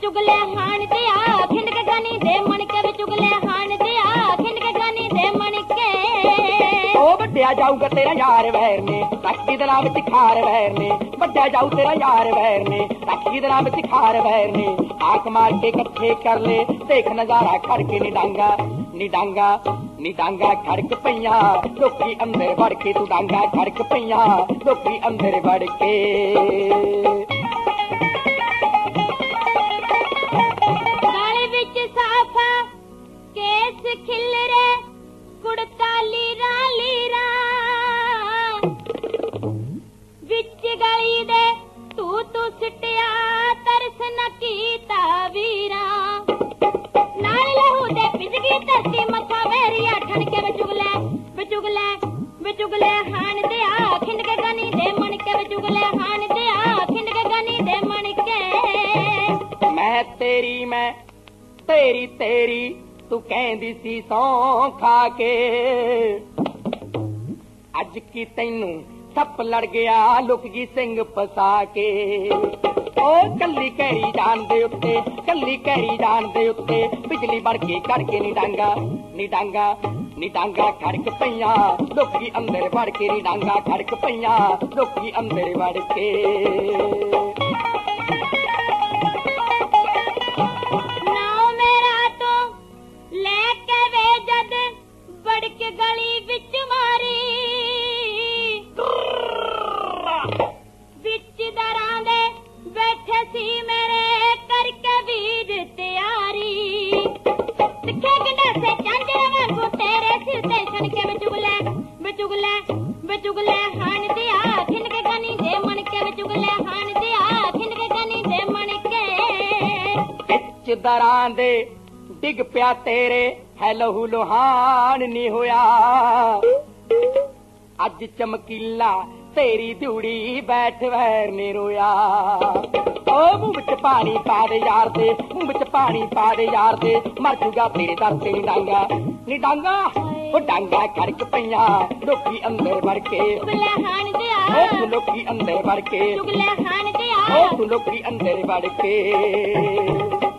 ਚੁਗਲੇ ਹਾਣ ਤੇ ਆ ਖਿੰਡ ਕੇ ਗਾਨੀ ਦੇ ਮਣਕੇ ਵਿੱਚ ਚੁਗਲੇ ਹਾਣ ਤੇ ਆ ਖਿੰਡ ਕੇ ਗਾਨੀ ਦੇ ਮਣਕੇ ਉਹ ਵੱਡਿਆ ਜਾਊਗਾ ਤੇਰਾ ਯਾਰ ਵੈਰ ਨੇ ਟੱਕੀ ਦੇ ਨਾਲ ਵਿੱਚ ਖਾਰ ਵੈਰ ਨੇ ਵੱਡਿਆ ਜਾਊ ਤੇਰਾ ਯਾਰ ਵੈਰ ਨੇ ਟੱਕੀ ਦੇ ਨਾਲ ਵਿੱਚ ਖਾਰ ਵੈਰ ਨੇ ਆਖ ਮਾਰ ਕੇ ਇਕੱਠੇ ਕਰ ਲੈ ਦੇਖ ਨਜ਼ਾਰਾ ਖੜ ਕੇ ਨੀ ਡਾਂਗਾ ਖੜਕ ਪਈਆਂ ਲੋਕੀ ਅੰਦਰ ਵੜ ਕੇ ਤੂੰ ਡਾਂਗਾ ਖੜਕ ਪਈਆਂ ਲੋਕੀ ਅੰਦਰ ਵੜ ਕੇ ਗਾਲੇ ਵਿੱਚ ਸਾਫਾ ਕੇਸ ਖਿਲਰੇ ਕੁੜਤਾ ਲੀਰਾ ਲੀਰਾ ਵਿੱਚ ਗਲੀ ਦੇ ਤੂੰ ਸਿੱਟਿਆ ਤਰਸ ਨਾ ਕੀਤਾ ਵੀਰਾ ਨਾਲ ਲਹੂ ਦੇ ਪਿਜਗੀ ਧਰਤੀ ਮੱਥਾ ਵੇਰੀਆ ਠਣਕੇ ਵਿਚੁਗਲੇ ਹਾਣ ਤੇ ਆ ਖਿੰਡ ਕੇ ਗਾਨੀ ਦੇ ਮਣਕੇ ਵਿਚੁਗਲੇ ਹਾਣ ਤੇ ਆ ਖਿੰਡ ਕੇ ਗਾਨੀ ਦੇ ਮਣਕੇ ਮੈਂ ਤੇਰੀ ਤੂੰ ਕਹਿੰਦੀ ਸੀ ਸੌਂ ਖਾ ਕੇ ਅੱਜ ਕੀ ਤੈਨੂੰ ਸੱਪ ਲੜ ਗਿਆ ਲੁਕ ਗਈ ਸਿੰਘ ਫਸਾ ਕੇ ਉਹ ਕੱਲੀ ਕਹਿਰੀ ਜਾਨ ਦੇ ਉੱਤੇ ਬਿਜਲੀ ਬਣ ਕੇ ਕੜ ਕੇ ਨੀ ਡਾਂਗਾ ਖੜਕ ਪਈਆਂ ਲੋਕੀ ਅੰਦਰ ਵੜ ਕੇ ਨੀ ਡਾਂਗਾ ਖੜਕ ਪਈਆਂ ਲੋਕੀ ਅੰਦਰ ਵੜ ਕੇ ਨਾਉ ਮੇਰਾ ਤੋਂ ਲੈ ਕੇ ਵੇ ਜਦ ਵੜ ਕੇ ਗਲੀ ਵਿੱਚ ਮਾਰੀ ਵਿੱਚ ਦਰਾਂ ਦੇ ਬੈਠੇ ਸੀ ਮੇਰੇ ਕਰਕੇ ਵੀਰ ਤਿਆਰੀ ਸਿੱਖੇ ਗੰਡਾਸੇ ਚਾਂਜਰ ਵਾਂਗੂ ਤੇਰੇ ਸਿਰ ਤੇ ਛਣਕੇ ਵਿਚੁਗਲੇ ਹਾਣ ਤੇ ਆ ਖਿੰਡ ਕੇ ਗਾਨੀ ਦੇ ਮਣਕੇ ਵਿਚੁਗਲੇ ਹਾਣ ਤੇ ਆ ਖਿੰਡ ਕੇ ਗਾਨੀ ਦੇ ਮਣਕੇ ਵਿੱਚ ਦਰਾਂ ਦੇ ਡਿੱਗ ਪਿਆ ਤੇਰੇ ਹੈ ਲਹੂ ਲੋਹਾਨ ਨੀ ਹੋਇਆ ਅੱਜ ਚਮਕੀਲਾ ਤੇਰੀ ਦਿਉੜੀ ਬੈਠ ਵੈਰ ਨੇ ਰੋਇਆ ਉਹ ਮੂੰਹ ਵਿੱਚ ਪਾਣੀ ਪਾ ਦੇ ਯਾਰ ਦੇ ਮੂੰਹ ਵਿੱਚ ਪਾਣੀ ਪਾ ਦੇ ਯਾਰ ਦੇ ਮਰ ਜੂਗਾ ਤੇਰੇ ਦਰ ਤੇ ਨੀ ਡਾਂਗਾ ਉਹ ਡਾਂਗਾ ਖੜਕ ਪਈਆਂ ਲੋਕੀ ਅੰਦਰ ਵੜ ਕੇ ਚੁਗਲੇ ਹਾਣ ਤੇ ਆ ਉਹ ਲੋਕੀ ਅੰਦਰ ਵੜ ਕੇ ਚੁਗਲੇ ਹਾਣ ਤੇ ਆ ਉਹ ਲੋਕੀ ਅੰਦਰ ਵੜ ਕੇ